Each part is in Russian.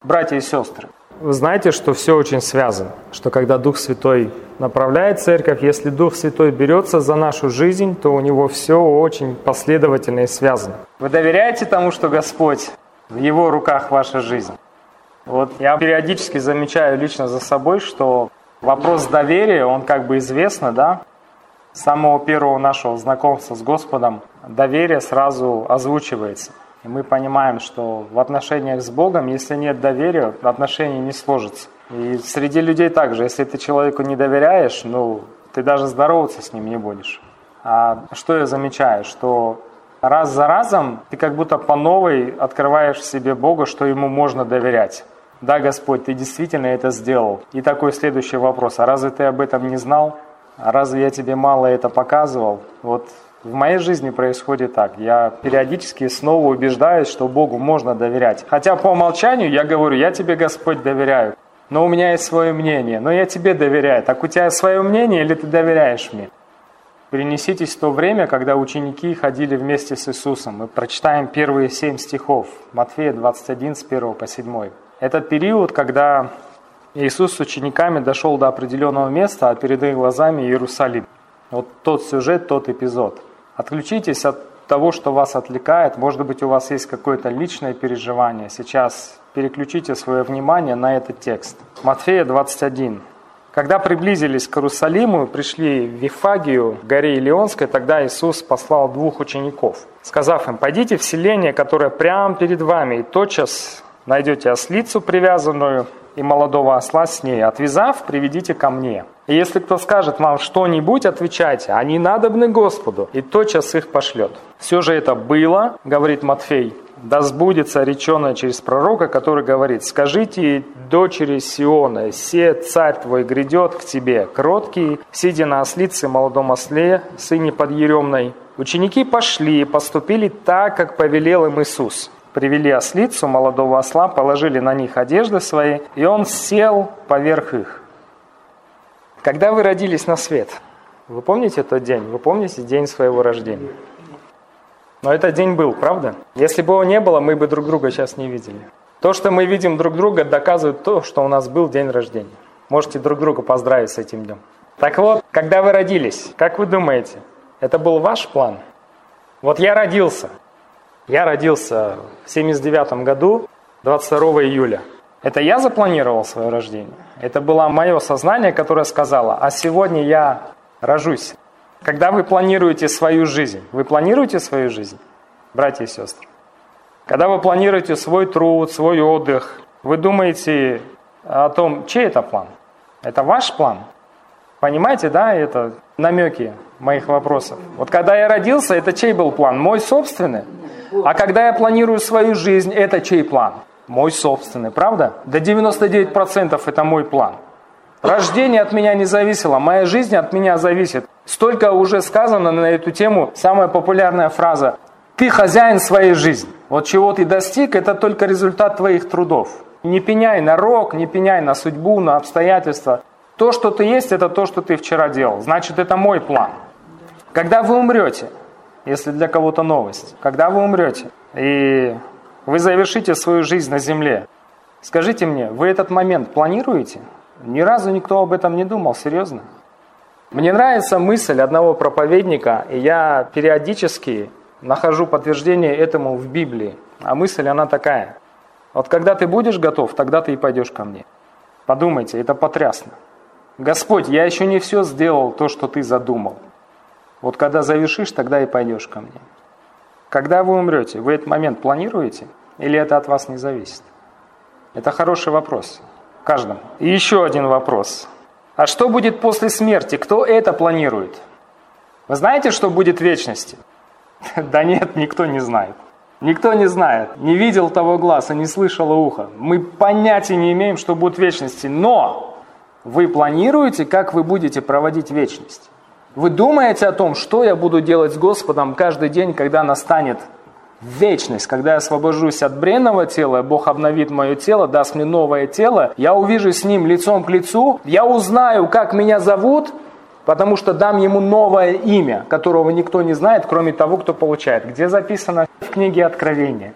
Братья и сестры, Вы знаете, что все очень связано, что когда Дух Святой направляет церковь, если Дух Святой берется за нашу жизнь, то у него все очень последовательно и связано. вы доверяете тому, что Господь в Его руках ваша жизнь? Вот я периодически замечаю лично за собой, что вопрос доверия, он как бы известно, да? С самого первого нашего знакомства с Господом доверие сразу озвучивается. И мы понимаем, что в отношениях с Богом, если нет доверия, отношения не сложатся. И среди людей также, если ты человеку не доверяешь, ты даже здороваться с ним не будешь. А что я замечаю? Что раз за разом ты как будто по новой открываешь в себе Бога, что Ему можно доверять. Да, Господь, Ты действительно это сделал. И такой следующий вопрос. А разве ты об этом не знал? А разве я тебе мало это показывал? Вот в моей жизни происходит так. Я периодически снова убеждаюсь, что Богу можно доверять. Хотя по умолчанию я говорю, я тебе, Господь, доверяю. Но у меня есть свое мнение. Но я тебе доверяю. Так у тебя свое мнение или ты доверяешь мне? Перенеситесь в то время, когда ученики ходили вместе с Иисусом. Мы прочитаем первые 7 стихов. Матфея 21, с 1 по 7. Это период, когда Иисус с учениками дошел до определенного места, а перед их глазами Иерусалим. Вот тот сюжет, тот эпизод. Отключитесь от того, что вас отвлекает. Может быть, у вас есть какое-то личное переживание. Сейчас переключите свое внимание на этот текст. Матфея 21. Когда приблизились к Иерусалиму, пришли в Вифагию, в горе Илионской, тогда Иисус послал 2 учеников, сказав им: «Пойдите в селение, которое прямо перед вами, и тотчас найдете ослицу привязанную и молодого осла с ней. Отвязав, приведите ко мне. И если кто скажет вам что-нибудь, отвечайте: они надобны Господу, и тотчас их пошлет». Все же это было, говорит Матфей, да сбудется реченое через пророка, который говорит: «Скажите дочери Сиона, се царь твой грядет к тебе, кроткий, сидя на ослице, молодом осле, сыне подъеремной». Ученики пошли и поступили так, как повелел им Иисус. Привели ослицу, молодого осла, положили на них одежды свои, и он сел поверх их. Когда вы родились на свет, вы помните этот день? Вы помните день своего рождения? Но этот день был, правда? Если бы его не было, мы бы друг друга сейчас не видели. То, что мы видим друг друга, доказывает то, что у нас был день рождения. Можете друг друга поздравить с этим днем. Так вот, когда вы родились, как вы думаете, это был ваш план? Вот я родился. Я родился в 1979 году, 22 июля. Это я запланировал свое рождение. Это было мое сознание, которое сказало: а сегодня я рожусь. Когда вы планируете свою жизнь, вы планируете свою жизнь, братья и сестры? Когда вы планируете свой труд, свой отдых, вы думаете о том, чей это план? Это ваш план? Понимаете, да, это намеки моих вопросов. Вот когда я родился, это чей был план? Мой собственный. А когда я планирую свою жизнь, это чей план? Мой собственный, правда? До 99% это мой план. Рождение от меня не зависело, моя жизнь от меня зависит. Столько уже сказано на эту тему, самая популярная фраза: «Ты хозяин своей жизни». Вот чего ты достиг, это только результат твоих трудов. Не пеняй на рок, не пеняй на судьбу, на обстоятельства. То, что ты есть, это то, что ты вчера делал. Значит, это мой план. Когда вы умрете, если для кого-то новость, когда вы умрете, и вы завершите свою жизнь на земле, скажите мне, вы этот момент планируете? Ни разу никто об этом не думал, серьезно? Мне нравится мысль одного проповедника, и я периодически нахожу подтверждение этому в Библии. А мысль, она такая: вот когда ты будешь готов, тогда ты и пойдешь ко мне. Подумайте, это потрясно. Господь, я еще не все сделал, то, что ты задумал. Вот когда завершишь, тогда и пойдешь ко мне. Когда вы умрете, вы этот момент планируете? Или это от вас не зависит? Это хороший вопрос. Каждому. И еще один вопрос. А что будет после смерти? Кто это планирует? Вы знаете, что будет в вечности? Да нет, никто не знает. Никто не знает. Не видел того глаз и не слышало ухо. Мы понятия не имеем, что будет в вечности. Но вы планируете, как вы будете проводить вечность? Вы думаете о том, что я буду делать с Господом каждый день, когда настанет вечность, когда я освобожусь от бренного тела, Бог обновит мое тело, даст мне новое тело, я увижусь с Ним лицом к лицу, я узнаю, как меня зовут, потому что дам Ему новое имя, которого никто не знает, кроме того, кто получает. Где записано? В книге Откровения.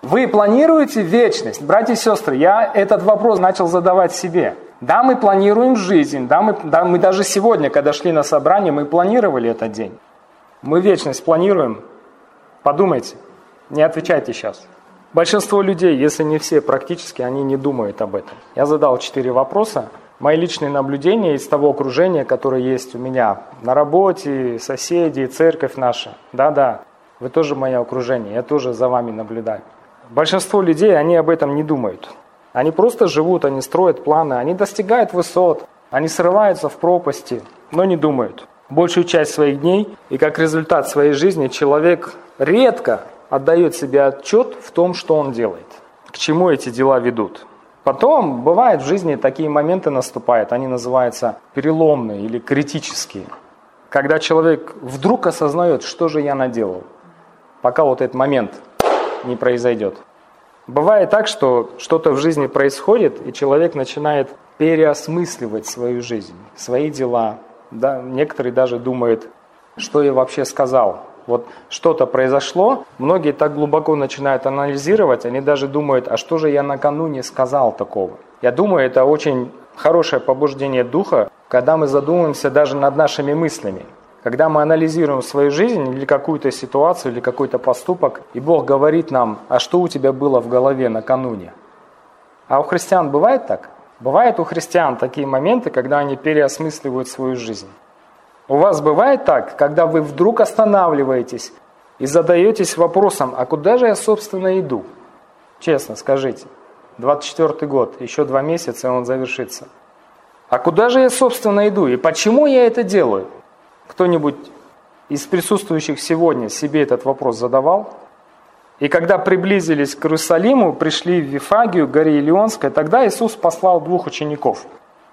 Вы планируете вечность? Братья и сестры, я этот вопрос начал задавать себе. Да, мы планируем жизнь, мы даже сегодня, когда шли на собрание, мы планировали этот день. Мы вечность планируем? Подумайте, не отвечайте сейчас. Большинство людей, если не все практически, они не думают об этом. Я задал 4 вопроса. Мои личные наблюдения из того окружения, которое есть у меня на работе, соседи, церковь наша. Да, вы тоже мое окружение, я тоже за вами наблюдаю. Большинство людей, они об этом не думают. Они просто живут, они строят планы, они достигают высот, они срываются в пропасти, но не думают. Большую часть своих дней и как результат своей жизни человек редко отдает себе отчет в том, что он делает, к чему эти дела ведут. Потом, бывают в жизни такие моменты наступают, они называются переломные или критические. Когда человек вдруг осознает, что же я наделал, пока вот этот момент не произойдет. Бывает так, что что-то в жизни происходит, и человек начинает переосмысливать свою жизнь, свои дела. Да, некоторые даже думают, что я вообще сказал. Вот что-то произошло, многие так глубоко начинают анализировать, они даже думают, а что же я накануне сказал такого? Я думаю, это очень хорошее побуждение духа, когда мы задумываемся даже над нашими мыслями. Когда мы анализируем свою жизнь или какую-то ситуацию, или какой-то поступок, и Бог говорит нам, а что у тебя было в голове накануне? А у христиан бывает так? Бывают у христиан такие моменты, когда они переосмысливают свою жизнь. У вас бывает так, когда вы вдруг останавливаетесь и задаетесь вопросом, а куда же я, собственно, иду? Честно, скажите. 24-й год, еще 2 месяца, и он завершится. А куда же я, собственно, иду? И почему я это делаю? Кто-нибудь из присутствующих сегодня себе этот вопрос задавал? И когда приблизились к Иерусалиму, пришли в Вифагию, горе Илионской, тогда Иисус послал 2 учеников.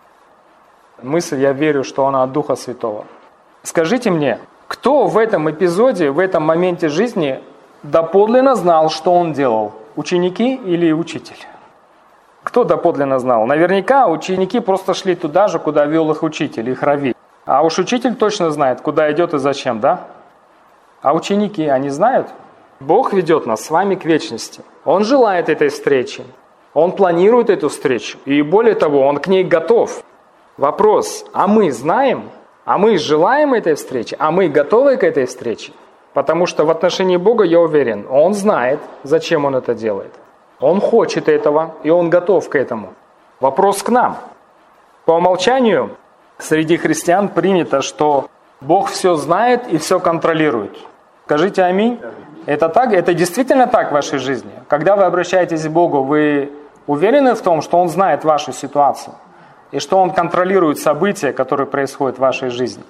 Мысль, я верю, что она от Духа Святого. Скажите мне, кто в этом эпизоде, в этом моменте жизни доподлинно знал, что он делал? Ученики или учитель? Кто доподлинно знал? Наверняка ученики просто шли туда же, куда вел их учитель, их раввин. А уж учитель точно знает, куда идет и зачем, да? А ученики, они знают? Бог ведет нас с вами к вечности. Он желает этой встречи. Он планирует эту встречу. И более того, Он к ней готов. Вопрос, а мы знаем? А мы желаем этой встречи? А мы готовы к этой встрече? Потому что в отношении Бога я уверен, Он знает, зачем Он это делает. Он хочет этого, и Он готов к этому. Вопрос к нам. По умолчанию среди христиан принято, что Бог все знает и все контролирует. Скажите аминь. Это так? Это действительно так в вашей жизни? Когда вы обращаетесь к Богу, вы уверены в том, что Он знает вашу ситуацию? И что Он контролирует события, которые происходят в вашей жизни?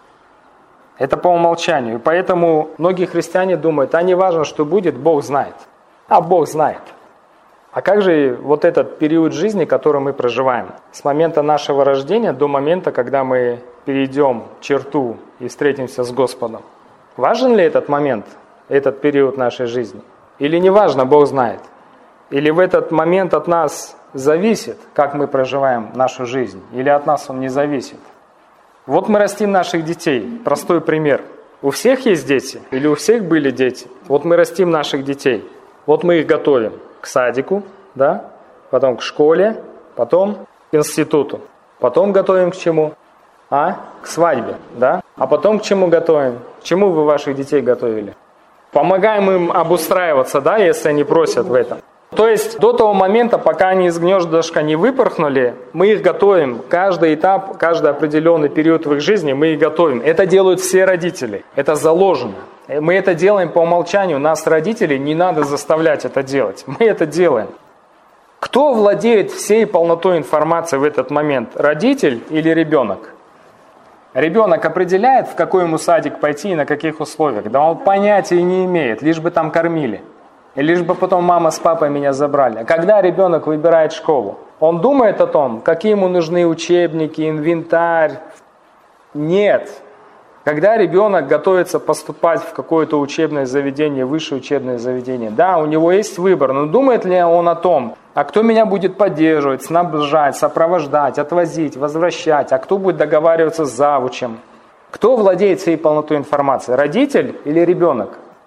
Это по умолчанию. Поэтому многие христиане думают, а не важно, что будет, Бог знает. А Бог знает. А как же вот этот период жизни, который мы проживаем? С момента нашего рождения до момента, когда мы перейдем черту и встретимся с Господом. Важен ли этот момент, этот период нашей жизни? Или не важно, Бог знает? Или в этот момент от нас зависит, как мы проживаем нашу жизнь? Или от нас он не зависит? Вот мы растим наших детей. Простой пример. У всех есть дети? Или у всех были дети? Вот мы растим наших детей. Вот мы их готовим к садику, да? Потом к школе, потом к институту. Потом готовим к чему? К свадьбе, да? А потом к чему готовим? К чему вы ваших детей готовили? Помогаем им обустраиваться, да, если они просят в этом. То есть до того момента, пока они из гнездышка не выпорхнули, мы их готовим. Каждый этап, каждый определенный период в их жизни мы их готовим. Это делают все родители. Это заложено. Мы это делаем по умолчанию. Нас, родителей, не надо заставлять это делать. Мы это делаем. Кто владеет всей полнотой информации в этот момент? Родитель или ребенок? Ребенок определяет, в какой ему садик пойти и на каких условиях. Да он понятия не имеет, лишь бы там кормили. И лишь бы потом мама с папой меня забрали. Когда ребенок выбирает школу, он думает о том, какие ему нужны учебники, инвентарь. Нет. Когда ребенок готовится поступать в какое-то учебное заведение, высшее учебное заведение, да, у него есть выбор, но думает ли он о том, а кто меня будет поддерживать, снабжать, сопровождать, отвозить, возвращать, а кто будет договариваться с завучем? Кто владеет всей полнотой информации, родитель или ребенок?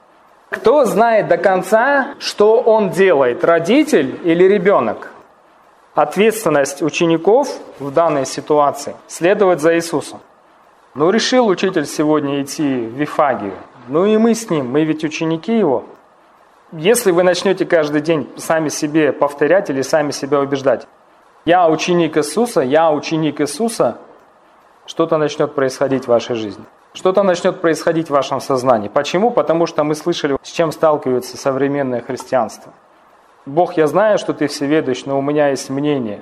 Кто знает до конца, что он делает, родитель или ребенок? Ответственность учеников в данной ситуации – следовать за Иисусом. Ну, решил учитель сегодня идти в Вифагию. Ну и мы с ним, мы ведь ученики его. Если вы начнете каждый день сами себе повторять или сами себя убеждать, я ученик Иисуса, что-то начнет происходить в вашей жизни. Что-то начнет происходить в вашем сознании. Почему? Потому что мы слышали, с чем сталкивается современное христианство. Бог, я знаю, что ты всеведущ, но у меня есть мнение.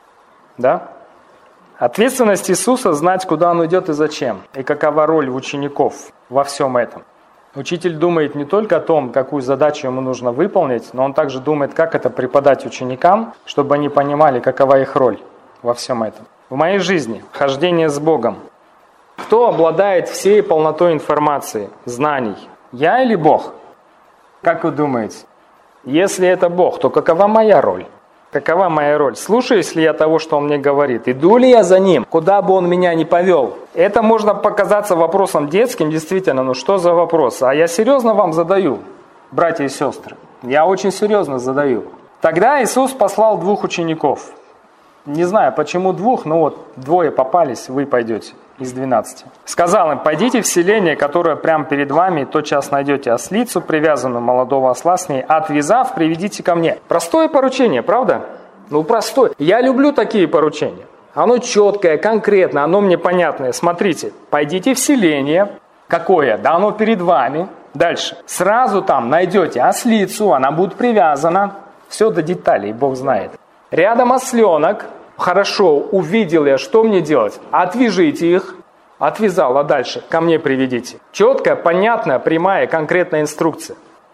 Да? Ответственность Иисуса – знать, куда Он идет и зачем, и какова роль учеников во всем этом. Учитель думает не только о том, какую задачу ему нужно выполнить, но он также думает, как это преподать ученикам, чтобы они понимали, какова их роль во всем этом. В моей жизни хождение с Богом. Кто обладает всей полнотой информации, знаний? Я или Бог? Как вы думаете? Если это Бог, то какова моя роль? Какова моя роль? Слушаюсь ли я того, что Он мне говорит? Иду ли я за Ним, куда бы Он меня ни повел? Это можно показаться вопросом детским, действительно, ну что за вопрос? А я серьезно вам задаю, братья и сестры. Я очень серьезно задаю. Тогда Иисус послал 2 учеников. Не знаю, почему 2, но вот 2 попались, вы пойдете из 12. Сказал им: пойдите в селение, которое прямо перед вами, и тотчас найдете ослицу, привязанную, молодого осла с ней, отвязав, приведите ко мне. Простое поручение, правда? Ну, простое. Я люблю такие поручения. Оно четкое, конкретное, оно мне понятное. Смотрите, пойдите в селение. Какое? Да оно перед вами. Дальше. Сразу там найдете ослицу, она будет привязана. Все до деталей, Бог знает. Рядом осленок. Хорошо, увидел я, что мне делать? Отвяжите их. Отвязал, а дальше ко мне приведите. Четкая, понятная, прямая, конкретная инструкция.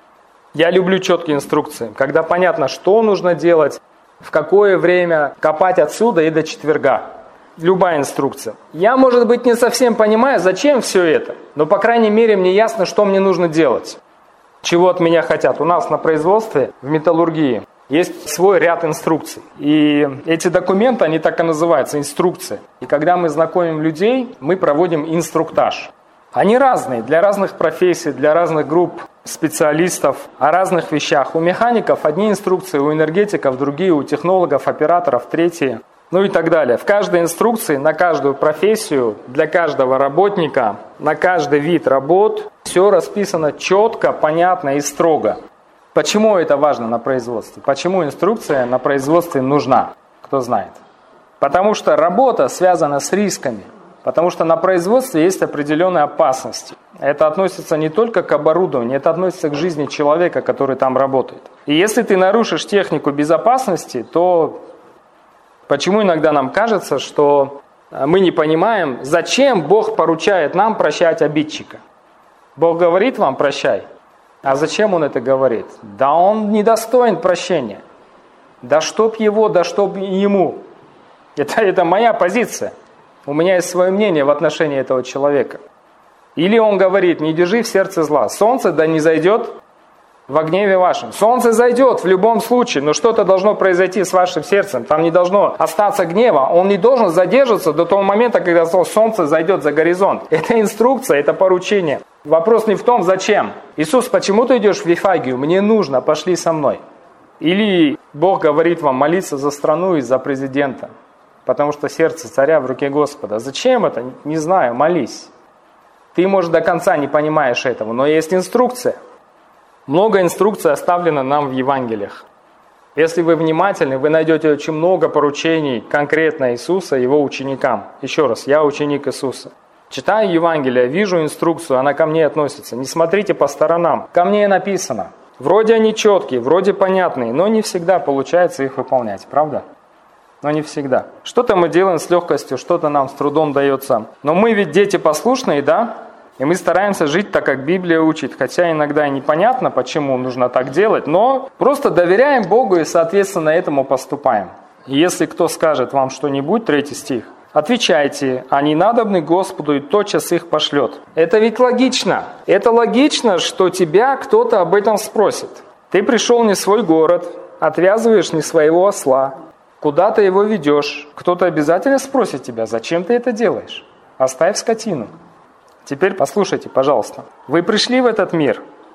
Я люблю четкие инструкции, когда понятно, что нужно делать, в какое время, копать отсюда и до четверга. Любая инструкция. Я, может быть, не совсем понимаю, зачем все это, но, по крайней мере, мне ясно, что мне нужно делать. Чего от меня хотят. У нас на производстве, в металлургии, есть свой ряд инструкций. И эти документы, они так и называются, инструкции. И когда мы знакомим людей, мы проводим инструктаж. Они разные, для разных профессий, для разных групп специалистов, о разных вещах. У механиков одни инструкции, у энергетиков другие, у технологов, операторов третьи, ну и так далее. В каждой инструкции, на каждую профессию, для каждого работника, на каждый вид работ все расписано четко, понятно и строго. Почему это важно на производстве? Почему инструкция на производстве нужна? Кто знает? Потому что работа связана с рисками. Потому что на производстве есть определенные опасности. Это относится не только к оборудованию, это относится к жизни человека, который там работает. И если ты нарушишь технику безопасности, то почему иногда нам кажется, что мы не понимаем, зачем Бог поручает нам прощать обидчика? Бог говорит вам: прощай. А зачем Он это говорит? Да он недостоин прощения. Да чтоб его, да чтоб ему. Это моя позиция. У меня есть свое мнение в отношении этого человека. Или он говорит: не держи в сердце зла. Солнце да не зайдет во гневе вашем. Солнце зайдет в любом случае, но что-то должно произойти с вашим сердцем. Там не должно остаться гнева. Он не должен задерживаться до того момента, когда солнце зайдет за горизонт. Это инструкция, это поручение. Вопрос не в том, зачем. Иисус, почему ты идешь в Вифагию? Мне нужно, пошли со мной. Или Бог говорит вам молиться за страну и за президента, потому что сердце царя в руке Господа. Зачем это? Не знаю, молись. Ты, может, до конца не понимаешь этого, но есть инструкция. Много инструкций оставлено нам в Евангелиях. Если вы внимательны, вы найдете очень много поручений конкретно Иисуса Его ученикам. Еще раз, я ученик Иисуса. Читаю Евангелие, вижу инструкцию, она ко мне относится. Не смотрите по сторонам. Ко мне написано. Вроде они четкие, вроде понятные, но не всегда получается их выполнять, правда? Но не всегда. Что-то мы делаем с легкостью, что-то нам с трудом дается. Но мы ведь дети послушные, да? И мы стараемся жить так, как Библия учит. Хотя иногда и непонятно, почему нужно так делать, но просто доверяем Богу и, соответственно, этому поступаем. И если кто скажет вам что-нибудь, 3 стих, отвечайте: они надобны Господу, и тотчас их пошлет. Это ведь логично. Это логично, что тебя кто-то об этом спросит. Ты пришел не в свой город, отвязываешь не своего осла, куда ты его ведешь. Кто-то обязательно спросит тебя: зачем ты это делаешь? Оставь скотину. Теперь послушайте, пожалуйста. Вы пришли в этот мир,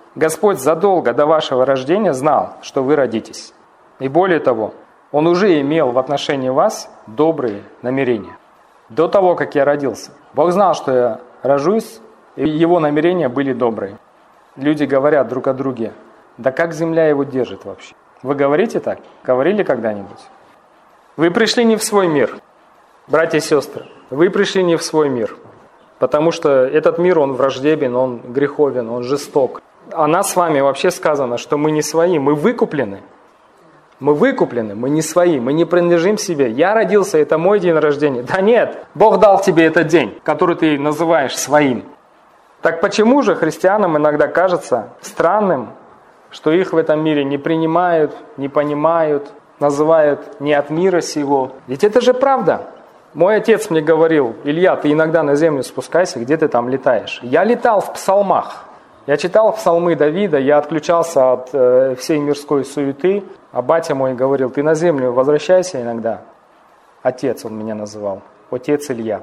Господь задолго до вашего рождения знал, что вы родитесь. И более того, Он уже имел в отношении вас добрые намерения. До того, как я родился, Бог знал, что я рожусь, и Его намерения были добрые. Люди говорят друг о друге: да как земля его держит вообще? Вы говорите так? Говорили когда-нибудь? Вы пришли не в свой мир, братья и сестры. Вы пришли не в свой мир, потому что этот мир, он враждебен, он греховен, он жесток. О нас с вами вообще сказано, что мы не свои, мы выкуплены. Мы выкуплены, мы не свои, мы не принадлежим себе. Я родился, это мой день рождения. Да нет, Бог дал тебе этот день, который ты называешь своим. Так почему же христианам иногда кажется странным, что их в этом мире не принимают, не понимают, называют не от мира сего? Ведь это же правда. Мой отец мне говорил: Илья, ты иногда на землю спускайся, где ты там летаешь? Я летал в псалмах. Я читал псалмы Давида, я отключался от всей мирской суеты. А батя мой говорил: ты на землю возвращайся иногда. Отец он меня называл. Отец Илья.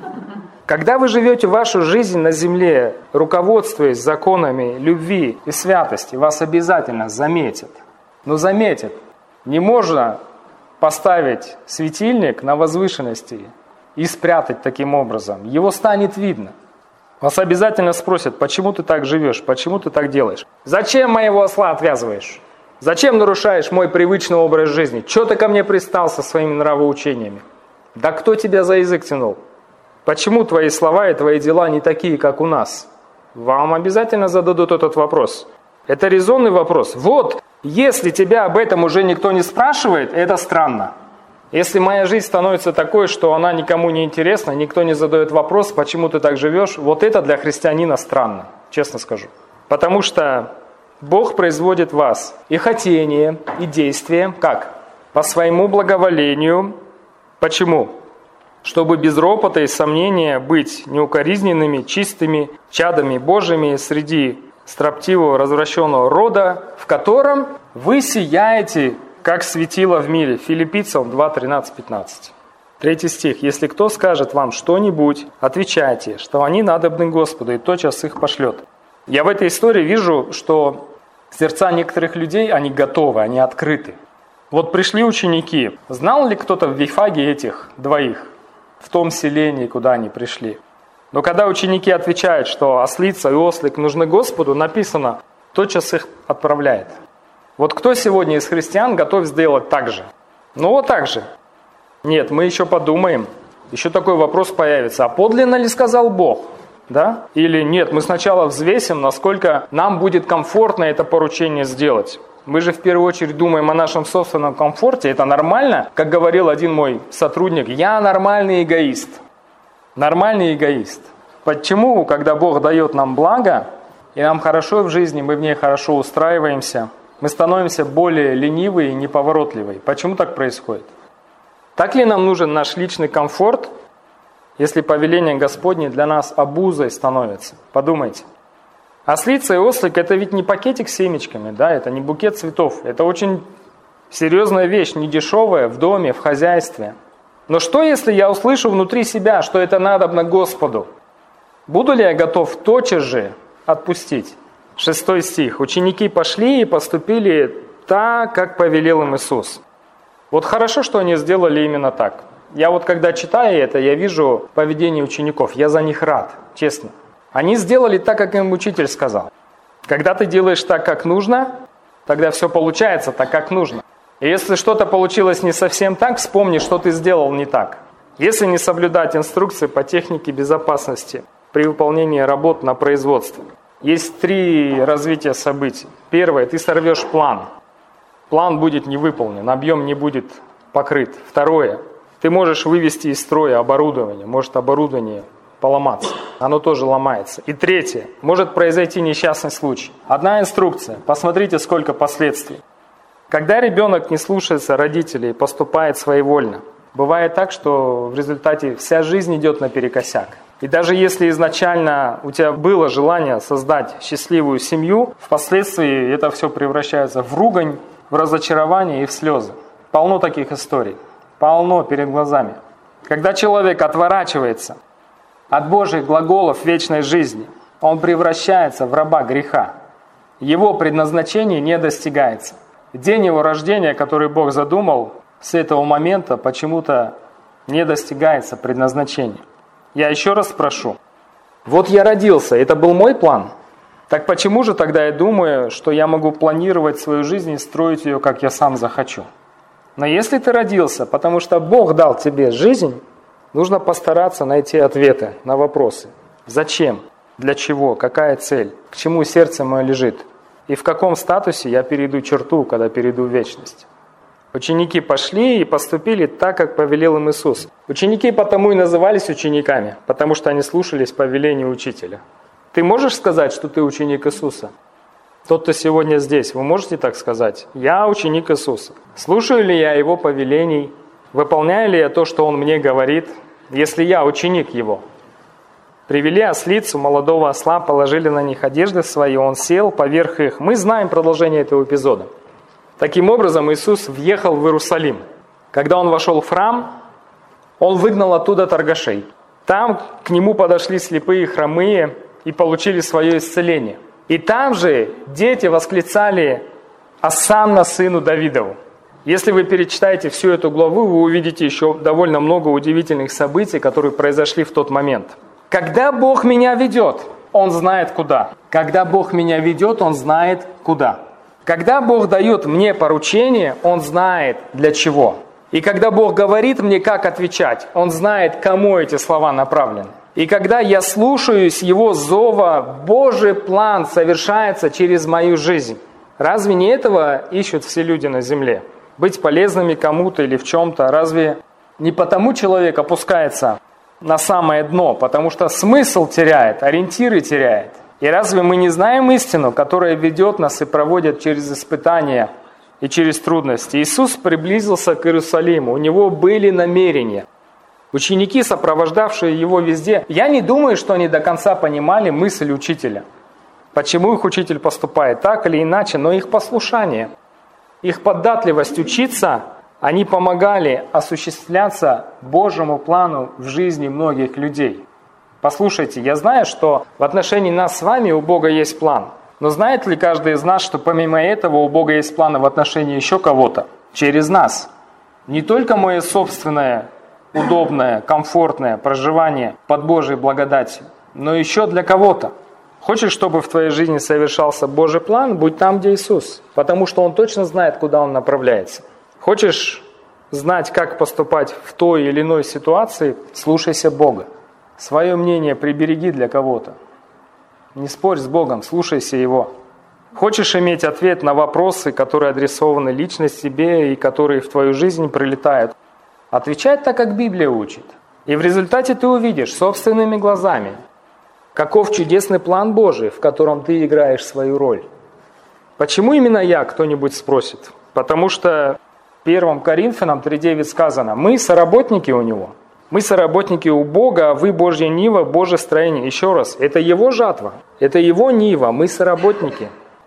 Когда вы живете вашу жизнь на земле, руководствуясь законами любви и святости, вас обязательно заметят. Но заметят. Не можно поставить светильник на возвышенности и спрятать таким образом. Его станет видно. Вас обязательно спросят: почему ты так живешь, почему ты так делаешь? Зачем моего осла отвязываешь? Зачем нарушаешь мой привычный образ жизни? Чего ты ко мне пристал со своими нравоучениями? Да кто тебя за язык тянул? Почему твои слова и твои дела не такие, как у нас? Вам обязательно зададут этот вопрос. Это резонный вопрос. Вот, если тебя об этом уже никто не спрашивает, это странно. Если моя жизнь становится такой, что она никому не интересна, никто не задает вопрос, почему ты так живешь, вот это для христианина странно, честно скажу. Потому что Бог производит в вас и хотение, и действие, как? По своему благоволению. Почему? Чтобы без ропота и сомнения быть неукоризненными, чистыми чадами Божьими среди строптивого, развращенного рода, в котором вы сияете, как светило в мире. Филиппийцам 2, 13, 15. 3 стих. «Если кто скажет вам что-нибудь, отвечайте, что они надобны Господу, и тотчас их пошлет». Я в этой истории вижу, что сердца некоторых людей, они готовы, они открыты. Вот пришли ученики. Знал ли кто-то в Вифаге этих двоих? В том селении, куда они пришли. Но когда ученики отвечают, что ослица и ослик нужны Господу, написано: тотчас их отправляет. Вот кто сегодня из христиан готов сделать так же? Ну вот так же. Нет, мы еще подумаем. Еще такой вопрос появится: а подлинно ли сказал Бог? Да? Или нет, мы сначала взвесим, насколько нам будет комфортно это поручение сделать. Мы же в первую очередь думаем о нашем собственном комфорте. Это нормально? Как говорил один мой сотрудник: я нормальный эгоист. Нормальный эгоист. Почему, когда Бог дает нам благо, и нам хорошо в жизни, мы в ней хорошо устраиваемся, мы становимся более ленивые и неповоротливые? Почему так происходит? Так ли нам нужен наш личный комфорт, если повеление Господне для нас обузой становится? Подумайте. Ослица и ослик – это ведь не пакетик с семечками, да, это не букет цветов. Это очень серьезная вещь, не дешевая, в доме, в хозяйстве. Но что, если я услышу внутри себя, что это надобно Господу? Буду ли я готов тотчас же отпустить? 6 стих. «Ученики пошли и поступили так, как повелел им Иисус». Вот хорошо, что они сделали именно так. Я вот когда читаю это, я вижу поведение учеников, я за них рад, честно. Они сделали так, как им учитель сказал. Когда ты делаешь так, как нужно, тогда все получается так, как нужно. И если что-то получилось не совсем так, вспомни, что ты сделал не так. Если не соблюдать инструкции по технике безопасности при выполнении работ на производстве. Есть 3 развития событий. Первое, ты сорвешь план. План будет не выполнен, объем не будет покрыт. Второе, ты можешь вывести из строя оборудование, может оборудование поломаться, оно тоже ломается. И третье, может произойти несчастный случай. Одна инструкция, посмотрите, сколько последствий. Когда ребенок не слушается родителей и поступает своевольно, бывает так, что в результате вся жизнь идет наперекосяк. И даже если изначально у тебя было желание создать счастливую семью, впоследствии это все превращается в ругань, в разочарование и в слезы. Полно таких историй, полно перед глазами. Когда человек отворачивается от Божьих глаголов вечной жизни, он превращается в раба греха. его предназначение не достигается. День его рождения, который Бог задумал, с этого момента почему-то не достигается предназначения. Я еще раз спрошу. Вот я родился, это был мой план? Так почему же тогда я думаю, что я могу планировать свою жизнь и строить ее, как я сам захочу? Но если ты родился, потому что Бог дал тебе жизнь, нужно постараться найти ответы на вопросы. Зачем? Для чего? Какая цель? К чему сердце мое лежит? И в каком статусе я перейду черту, когда перейду в вечность? Ученики пошли и поступили так, как повелел им Иисус. Ученики потому и назывались учениками, потому что они слушались повелению учителя. Ты можешь сказать, что ты ученик Иисуса? Тот, кто сегодня здесь, вы можете так сказать? Я ученик Иисуса. Слушаю ли я Его повелений? Выполняю ли я то, что Он мне говорит? Если я ученик Его. Привели ослицу, молодого осла, положили на них одежды свои, Он сел поверх их. Мы знаем продолжение этого эпизода. Таким образом, Иисус въехал в Иерусалим. Когда Он вошел в храм, Он выгнал оттуда торгашей. Там к Нему подошли слепые, хромые и получили свое исцеление. И там же дети восклицали «Осанна сыну Давидову». Если вы перечитаете всю эту главу, вы увидите еще довольно много удивительных событий, которые произошли в тот момент. Когда Бог меня ведет, Он знает куда. Когда Бог меня ведет, Он знает куда. Когда Бог дает мне поручение, Он знает для чего. И когда Бог говорит мне, как отвечать, Он знает, кому эти слова направлены. И когда я слушаюсь Его зова, Божий план совершается через мою жизнь. Разве не этого ищут все люди на земле? Быть полезными кому-то или в чем-то? Разве не потому человек опускается на самое дно? Потому что смысл теряет, ориентиры теряет. И разве мы не знаем истину, которая ведет нас и проводит через испытания и через трудности? Иисус приблизился к Иерусалиму, у Него были намерения. Ученики, сопровождавшие Его везде, я не думаю, что они до конца понимали мысль учителя. Почему их учитель поступает так или иначе, но их послушание, их податливость учиться, они помогали осуществляться Божьему плану в жизни многих людей. Послушайте, я знаю, что в отношении нас с вами у Бога есть план. Но знает ли каждый из нас, что помимо этого у Бога есть планы в отношении еще кого-то? Через нас. Не только мое собственное удобное, комфортное проживание под Божьей благодатью, но еще для кого-то. Хочешь, чтобы в твоей жизни совершался Божий план, будь там, где Иисус, потому что Он точно знает, куда Он направляется. Хочешь знать, как поступать в той или иной ситуации, слушайся Бога. Свое мнение прибереги для кого-то. Не спорь с Богом, слушайся Его. Хочешь иметь ответ на вопросы, которые адресованы лично тебе и которые в твою жизнь прилетают, отвечай так, как Библия учит. И в результате ты увидишь собственными глазами, каков чудесный план Божий, в котором ты играешь свою роль. Почему именно я, кто-нибудь спросит? Потому что в 1 Коринфянам 3:9 сказано: мы соработники у Него. Мы соработники у Бога, а вы Божья нива, Божье строение. Еще раз, это Его жатва, это Его нива, мы соработники.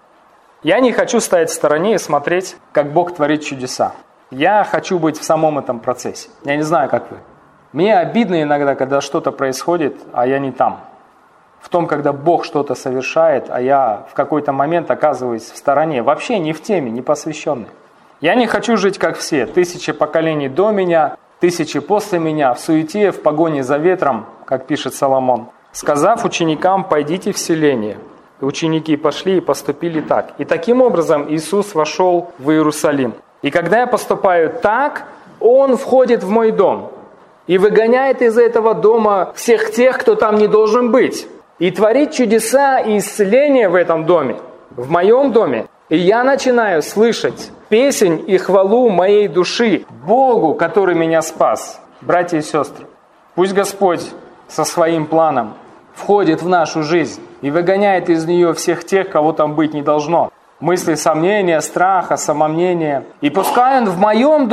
Я не хочу стоять в стороне и смотреть, как Бог творит чудеса. Я хочу быть в самом этом процессе. Я не знаю, как вы. Мне обидно иногда, когда что-то происходит, а я не там. В том, когда Бог что-то совершает, а я в какой-то момент оказываюсь в стороне. Вообще не в теме, не посвященный. Я не хочу жить, как все. 1000 поколений до меня, 1000 после меня, в суете, в погоне за ветром, как пишет Соломон. Сказав ученикам: пойдите в селение. И ученики пошли и поступили так. И таким образом Иисус вошел в Иерусалим. И когда я поступаю так, Он входит в мой дом и выгоняет из этого дома всех тех, кто там не должен быть. И творит чудеса и исцеления в этом доме, в моем доме. И я начинаю слышать песнь и хвалу моей души Богу, который меня спас. Братья и сестры, пусть Господь со своим планом входит в нашу жизнь и выгоняет из нее всех тех, кого там быть не должно. Мысли сомнения, страха, самомнения. И пускай Он в моем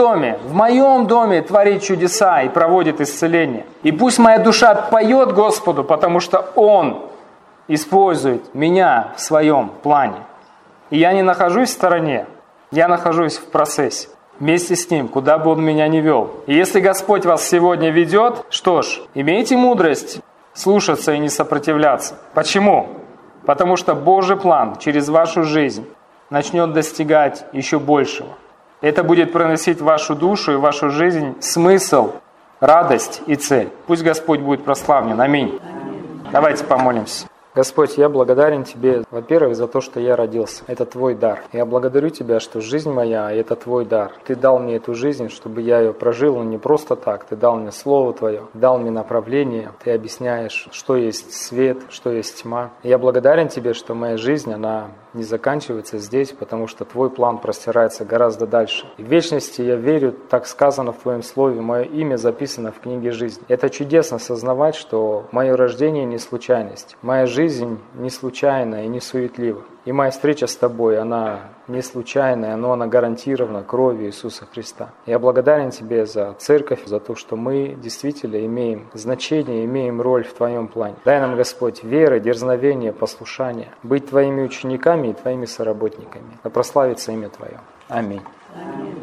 доме творит чудеса и проводит исцеление. И пусть моя душа поет Господу, потому что Он использует меня в своем плане. И я не нахожусь в стороне, я нахожусь в процессе. Вместе с Ним, куда бы Он меня ни вел. И если Господь вас сегодня ведет, что ж, имейте мудрость слушаться и не сопротивляться. Почему? Потому что Божий план через вашу жизнь начнет достигать еще большего. Это будет проносить в вашу душу и в вашу жизнь смысл, радость и цель. Пусть Господь будет прославлен. Аминь. Давайте помолимся. Господь, я благодарен Тебе, во-первых, за то, что я родился. Это Твой дар. Я благодарю Тебя, что жизнь моя – это Твой дар. Ты дал мне эту жизнь, чтобы я ее прожил, но не просто так. Ты дал мне Слово Твое, дал мне направление. Ты объясняешь, что есть свет, что есть тьма. Я благодарен Тебе, что моя жизнь, она не заканчивается здесь, потому что Твой план простирается гораздо дальше. И в вечности я верю, так сказано в Твоем Слове, мое имя записано в книге жизни. Это чудесно сознавать, что мое рождение не случайность. Моя жизнь не случайна и не суетлива. И моя встреча с Тобой, она не случайная, но она гарантирована кровью Иисуса Христа. Я благодарен Тебе за церковь, за то, что мы действительно имеем значение, имеем роль в Твоем плане. Дай нам, Господь, веры, дерзновения, послушания, быть Твоими учениками и Твоими соработниками. Да прославится имя Твое. Аминь.